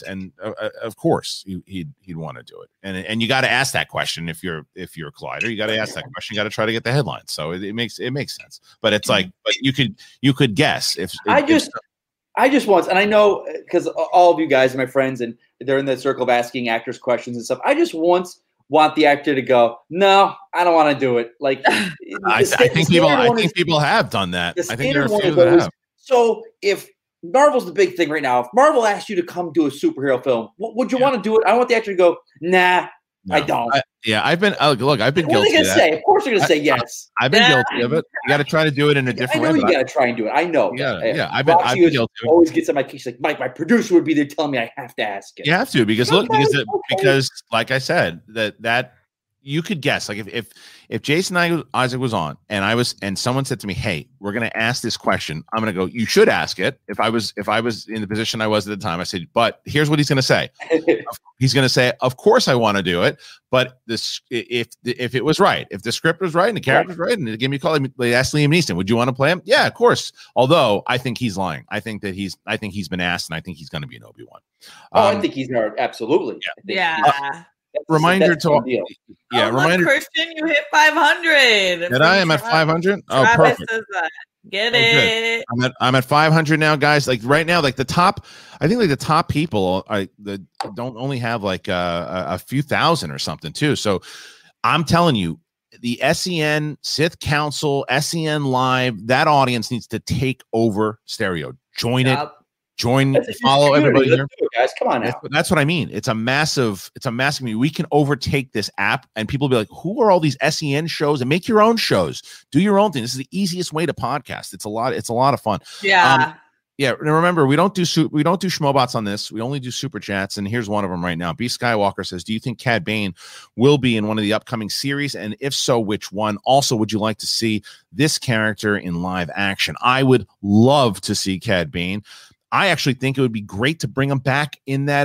of course he'd want to do it. And you got to ask that question if you're a Collider. You got to ask that question. You got to try to get the headlines. So it makes sense. But it's like, but you could guess if I just once, and I know because all of you guys are my friends and they're in the circle of asking actors questions and stuff. I just once want the actor to go, no, I don't want to do it. Like I think people have done that. I think there are a few that have. So if Marvel's the big thing right now, if Marvel asked you to come do a superhero film, would you want to do it? I want the actor to go, nah. No, I don't. I've been guilty. What are they going to say? Of course, they're going to say yes. I've been guilty of it. You got to try to do it in a different way. I know you got to try and do it. I know. Yeah. I've been guilty. Always gets on my case like, Mike, my producer would be there telling me I have to ask it. You have to because like I said, that you could guess. Like if Jason Isaac was on and someone said to me, "Hey, we're going to ask this question," I'm going to go, "You should ask it." If I was in the position I was at the time, I said, "But here's what he's going to say." He's going to say, "Of course I want to do it, but this if it was right, if the script was right and the character was right, and they give me a call, they asked Liam Neeson, would you want to play him? Yeah, of course. Although I think he's lying. I think he's been asked, and I think he's going to be an Obi-Wan. I think he's absolutely. Yeah. Reminder to all. Yeah, reminder. Christian, you hit 500. And I am at 500. Oh, Travis perfect. says that. Get it. I'm at 500 now, guys. Like right now, like the top, I think like the top people don't only have like a few thousand or something too. So I'm telling you, the SEN Sith Council, SEN Live, that audience needs to take over Stereo. Join it. Follow everybody here, guys. Come on now. That's what I mean. It's a massive. We can overtake this app, and people will be like, "Who are all these SEN shows?" And make your own shows. Do your own thing. This is the easiest way to podcast. It's a lot of fun. Yeah. Yeah. And remember, we don't do Schmobots on this. We only do super chats. And here's one of them right now. B Skywalker says, "Do you think Cad Bane will be in one of the upcoming series? And if so, which one? Also, would you like to see this character in live action?" I would love to see Cad Bane. I actually think it would be great to bring him back in that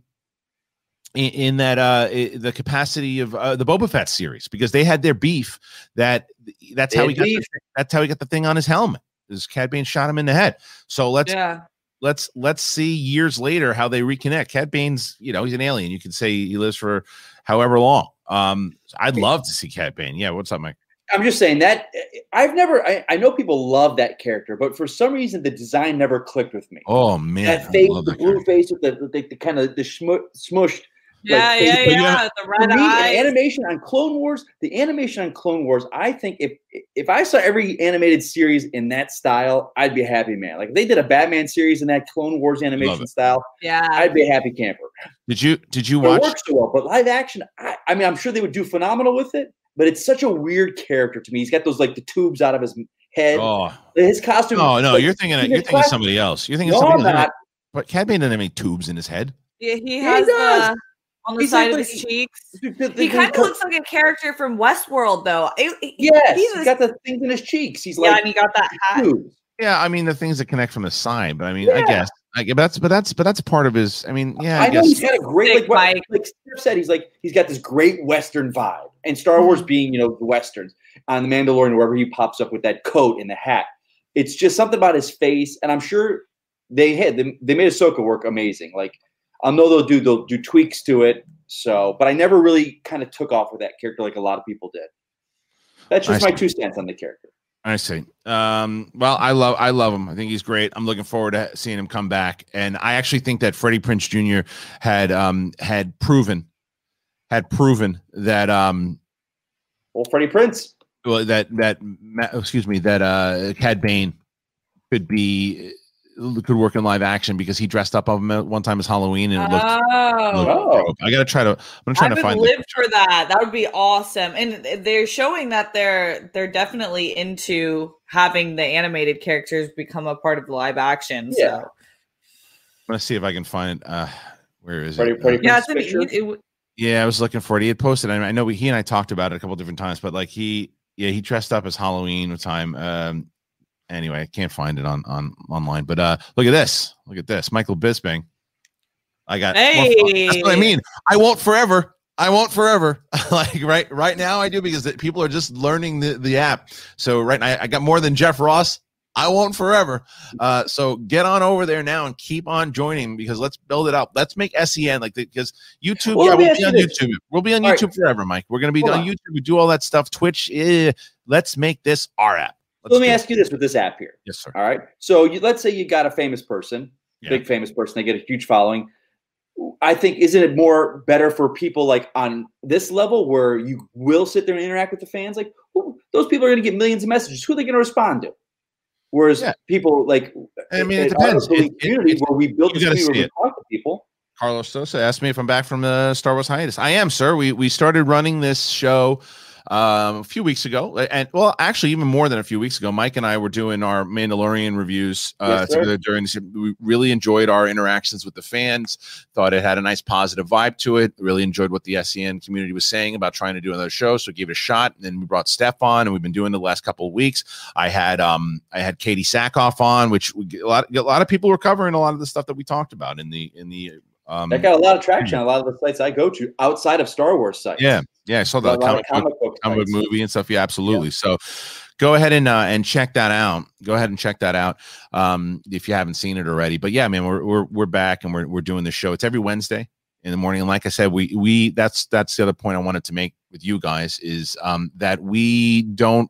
the capacity of the Boba Fett series, because they had their beef. That's how he got the thing on his helmet. Is Cad Bane shot him in the head. So let's see years later how they reconnect. Cad Bane's, he's an alien. You could say he lives for however long. I'd love to see Cad Bane. Yeah, what's up, Mike? I'm just saying that I know people love that character, but for some reason the design never clicked with me. Oh man, that face, the blue face with the kind of the smushed. Yeah. The red eyes. The animation on Clone Wars. I think if I saw every animated series in that style, I'd be a happy man. Like if they did a Batman series in that Clone Wars animation style, I'd be a happy camper. Did you watch? It works so well, but live action. I mean, I'm sure they would do phenomenal with it. But it's such a weird character to me. He's got those like the tubes out of his head. Oh. His costume. Oh no, you're thinking somebody else. You're thinking somebody else. But Cad Bane doesn't have any tubes in his head. Yeah, he has on the side of his cheeks. He kind of looks like a character from Westworld, though. He's got the things in his cheeks. He's like, and he got that hat. Yeah, I mean the things that connect from the side. But I mean, I guess. But that's part of his. I mean, yeah. I know he's got a great like Steve said. He's got this great Western vibe, and Star Wars being the Westerns on the Mandalorian, wherever he pops up with that coat and the hat, it's just something about his face. And I'm sure they made Ahsoka work amazing. Like I know they'll do tweaks to it. So, but I never really kind of took off with that character like a lot of people did. That's just my 2 cents on the character. I see. Well, I love him. I think he's great. I'm looking forward to seeing him come back. And I actually think that Freddie Prinze Jr. had proven that Freddie Prinze. Well, that Cad Bane could work in live action because he dressed up of him one time as Halloween and it looked. I gotta try to. I'm trying to find. Live for that. That would be awesome. And they're showing that they're definitely into having the animated characters become a part of live action. Yeah. So. I'm gonna see if I can find. Where is it? Yeah, I was looking for it. He had posted. I know he and I talked about it a couple different times, but like he dressed up as Halloween one time. Anyway, I can't find it on online. But look at this. Michael Bisping. I got. Hey. That's what I mean. I won't forever. I won't forever. Like right now I do, because people are just learning the app. So right now I got more than Jeff Ross. I won't forever. So get on over there now and keep on joining, because let's build it up. Let's make SEN because YouTube. Well, Yeah, we'll be on YouTube. We'll be on YouTube forever, Mike. We're going to be on YouTube. We do all that stuff. Twitch. Let's make this our app. Let me ask you this with this app here. Yes, sir. All right. So let's say you got a famous person, big famous person. They get a huge following. I think, isn't it more better for people like on this level where you will sit there and interact with the fans? Like those people are going to get millions of messages. Who are they going to respond to? Whereas people like, I mean, it depends. Community where we built the community where we talk to people. Carlos Sosa asked me if I'm back from the Star Wars hiatus. I am, sir. We started running this show a few weeks ago, and well, actually, even more than a few weeks ago. Mike and I were doing our Mandalorian reviews together during this. We really enjoyed our interactions with the fans. Thought it had a nice positive vibe to it. Really enjoyed what the SEN community was saying about trying to do another show, so we gave it a shot. And then we brought Steph on, and we've been doing it the last couple of weeks. I had Katie Sackhoff on, which a lot of people were covering a lot of the stuff that we talked about in the. That got a lot of traction on a lot of the sites I go to outside of Star Wars sites. Yeah, I saw the comic book movie and stuff. Yeah, absolutely. Yeah. So go ahead and check that out. Go ahead and check that out if you haven't seen it already. But yeah, man, we're back and we're doing the show. It's every Wednesday in the morning. And like I said, we that's the other point I wanted to make with you guys is that we don't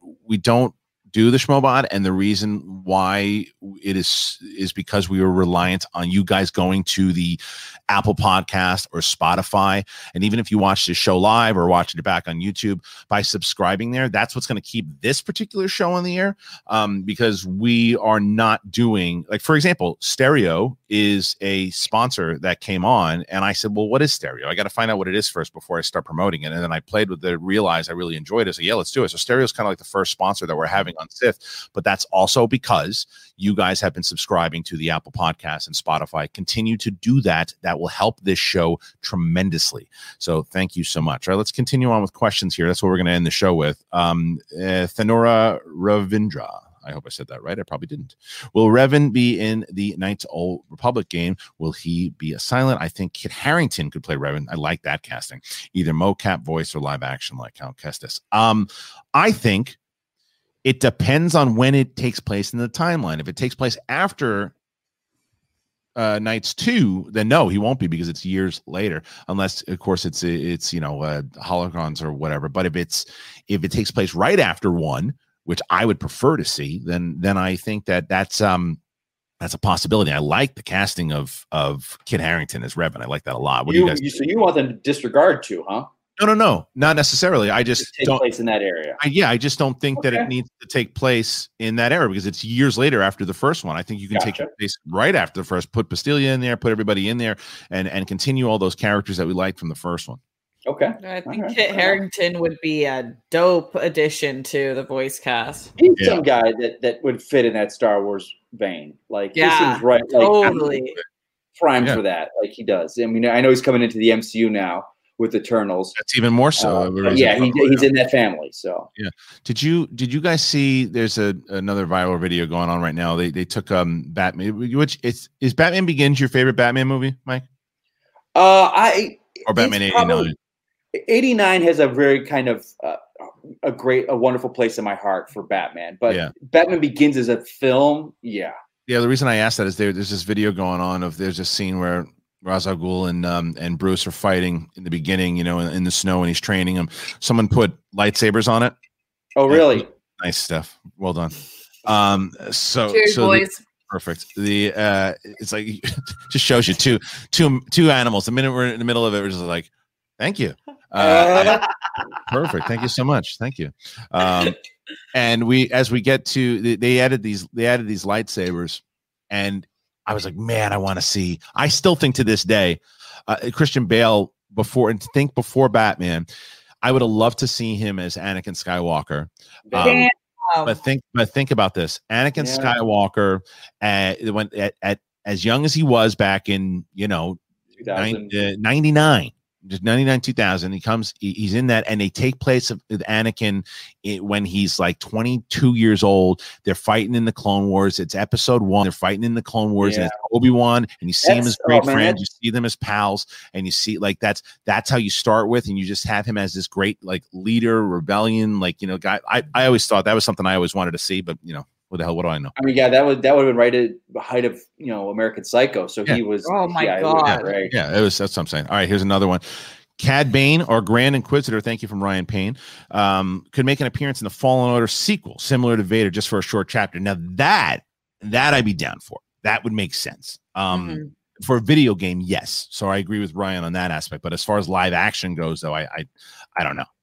do the Schmobot, and the reason why it is because we were reliant on you guys going to the Apple Podcast or Spotify. And even if you watch the show live or watch it back on YouTube, by subscribing there, that's what's going to keep this particular show on the air, because we are not doing, like, for example, Stereo is a sponsor that came on, and I said, well, what is Stereo? I got to find out what it is first before I start promoting it. And then I played with it, realized I really enjoyed it. So yeah, let's do it. So Stereo is kind of like the first sponsor that we're having on Sith, but that's also because you guys have been subscribing to the Apple Podcast and Spotify. Continue to do that. That will help this show tremendously. So thank you so much. All right, let's continue on with questions here. That's what we're going to end the show with. Thanora Ravindra. I hope I said that right. I probably didn't. Will Revan be in the Knights Old Republic game? Will he be a silent? I think Kit Harington could play Revan. I like that casting. Either mocap voice or live action like Count Kestis. I think it depends on when it takes place in the timeline. If it takes place after Knights 2, then no, he won't be, because it's years later, unless of course it's holograms or whatever. But if it takes place right after 1, which I would prefer to see, then I think that's a possibility. I like the casting of Kit Harington as Revan. I like that a lot. What do you guys think? So you want them to disregard 2, huh? No, not necessarily. I just don't take place in that area. I just don't think that it needs to take place in that era, because it's years later after the first one. I think you can take place right after the first, put Bastilia in there, put everybody in there, and continue all those characters that we liked from the first one. Okay. I think Kit Harington would be a dope addition to the voice cast. He's some guy that would fit in that Star Wars vein. Like, he seems right. Like, totally primed for that. Like, he does. I mean, I know he's coming into the MCU now with Eternals. That's even more so. He's in that family. So yeah. Did you guys see? There's another viral video going on right now. They took Batman. Which is Batman Begins your favorite Batman movie, Mike? Or Batman 89. 89 has a very kind of a wonderful place in my heart for Batman. But Batman Begins as a film, yeah. The reason I asked that is there's this video going on of there's a scene where Ra's al Ghul and Bruce are fighting in the beginning, in the snow, and he's training him. Someone put lightsabers on it. Oh, really? Nice stuff. Well done. Cheers, boys. Perfect. It's like just shows you two animals. The minute we're in the middle of it, we're just like, thank you. Perfect. Thank you so much. Thank you. And as we get to, they added these lightsabers, and I was like, man, I want to see. I still think to this day, Christian Bale before Batman, I would have loved to see him as Anakin Skywalker. But think about this: Anakin Skywalker, when at as young as he was back in 99. just 99 2000. He's in that, and they take place with Anakin when he's like 22 years old. They're fighting in the Clone Wars. It's episode 1. They're fighting in the Clone Wars, and it's Obi-Wan, and you see him as great friends. You see them as pals, and you see like that's how you start with, and you just have him as this great like leader, rebellion, like, you know, guy. I always thought that was something I always wanted to see, but you know, what the hell? What do I know? I mean, yeah, that would have been right at the height of, you know, American Psycho. So he was. Oh my God! Right. Yeah, that's what I'm saying. All right, here's another one. Cad Bane or Grand Inquisitor, thank you, from Ryan Payne, could make an appearance in the Fallen Order sequel, similar to Vader, just for a short chapter. Now that I'd be down for. That would make sense. For a video game, yes. So I agree with Ryan on that aspect. But as far as live action goes, though, I don't know.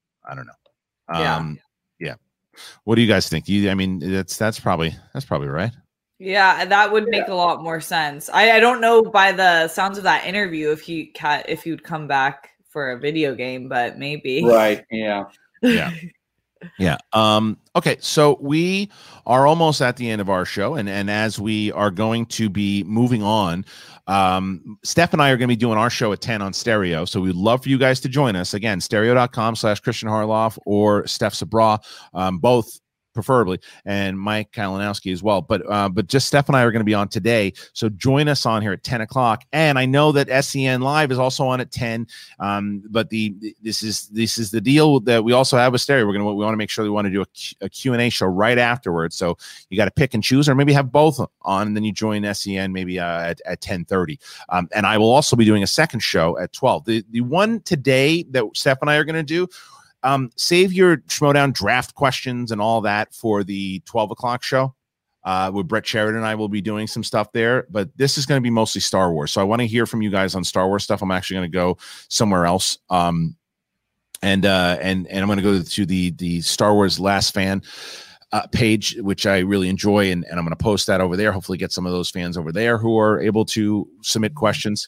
Yeah. What do you guys think? I mean, that's probably right. Yeah, that would make a lot more sense. I don't know by the sounds of that interview if you'd come back for a video game, but maybe. Right. Yeah. Yeah. Okay, so we are almost at the end of our show, and as we are going to be moving on, Steph and I are going to be doing our show at 10 on Stereo, so we'd love for you guys to join us. Again, stereo.com/Christian Harloff or Steph Sabra, both preferably, and Mike Kalinowski as well. But just Steph and I are going to be on today. So join us on here at 10 o'clock. And I know that SEN Live is also on at 10. But this is the deal that we also have with Stereo. We want to make sure we want to do a Q&A show right afterwards. So you got to pick and choose, or maybe have both on, and then you join SEN maybe at 10:30. And I will also be doing a second show at 12. The one today that Steph and I are going to do, save your Schmodown draft questions and all that for the 12 o'clock show. With Brett Sheridan and I will be doing some stuff there, but this is going to be mostly Star Wars. So I want to hear from you guys on Star Wars stuff. I'm actually going to go somewhere else. And I'm going to go to the Star Wars Last Fan page, which I really enjoy. And I'm going to post that over there. Hopefully get some of those fans over there who are able to submit questions.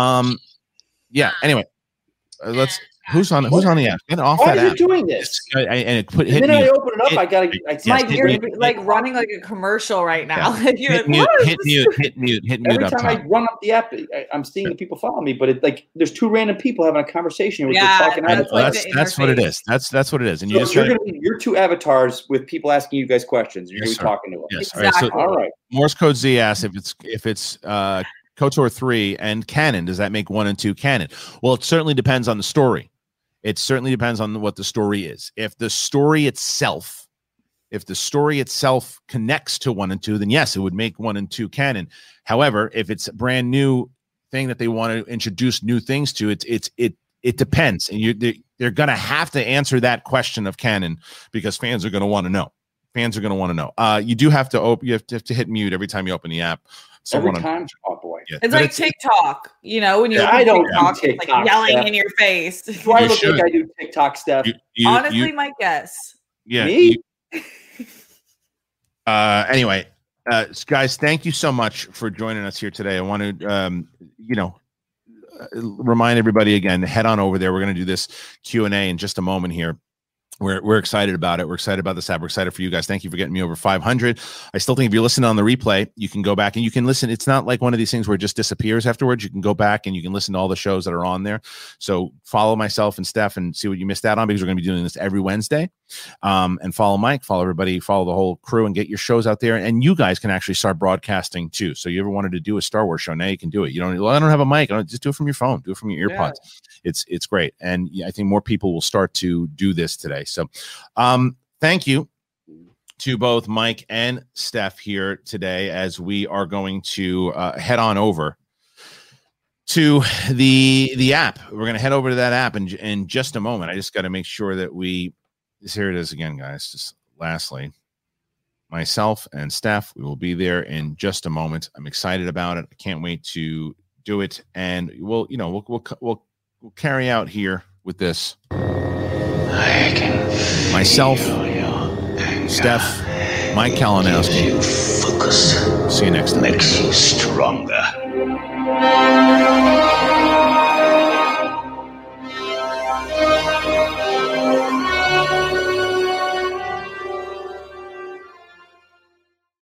Yeah. Anyway, Who's on the app? Get off that app. Why are you doing this? I open it up, I gotta. Mike, you're like running like a commercial right now. Yeah. Hit mute. Every time I run up the app, I'm seeing the people follow me, but it's like there's two random people having a conversation. Talking that's what it is. That's what it is. And you're two avatars with people asking you guys questions. You're going to be talking to them. Yes. Exactly. All right. Morse code Z asks if it's KOTOR 3 and canon. Does that make 1 and 2 canon? Well, it certainly depends on the story. It certainly depends on what the story is. If the story itself connects to 1 and 2, then yes, it would make 1 and 2 canon. However, if it's a brand new thing that they want to introduce new things to, it depends, and they're going to have to answer that question of canon, because fans are going to want to know. You do have to you have to hit mute every time you open the app. Every time? Oh boy. Yeah. It's like TikTok, you know, when you I don't TikTok, do it's like yelling Steph. in your face. Do I look like I do TikTok stuff? Honestly, my guess. Yeah. Me? Anyway, guys, thank you so much for joining us here today. I want to, remind everybody again, head on over there. We're going to do this Q&A in just a moment here. We're excited about it. We're excited about this app. We're excited for you guys. Thank you for getting me over 500. I still think if you're listening on the replay, you can go back and you can listen. It's not like one of these things where it just disappears afterwards. You can go back and you can listen to all the shows that are on there. So follow myself and Steph and see what you missed out on, because we're going to be doing this every Wednesday. And follow Mike, follow everybody, follow the whole crew, and get your shows out there. And you guys can actually start broadcasting too. So you ever wanted to do a Star Wars show, now you can do it. I don't have a mic. Just do it from your phone. Do it from your earpods. Yeah. It's great. And I think more people will start to do this today. So thank you to both Mike and Steph here today, as we are going to head on over to the app. We're going to head over to that app in just a moment. I just got to make sure that here it is again, guys. Just lastly, myself and Steph, we will be there in just a moment. I'm excited about it. I can't wait to do it. And we'll carry out here with this. I can myself, Steph, Mike Kalinowski. Focus. See you next time. Makes you stronger.